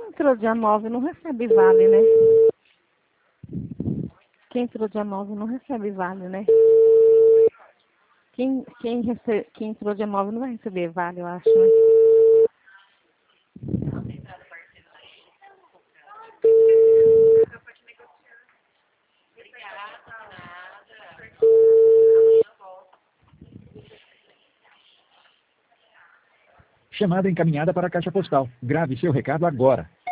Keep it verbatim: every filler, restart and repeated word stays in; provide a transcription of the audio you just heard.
entrou dia nove não recebe vale, né? Quem entrou dia nove não recebe vale, né? Quem, quem, rece... quem entrou dia nove não vai receber vale, eu acho, né? Chamada encaminhada para a caixa postal. Grave seu recado agora.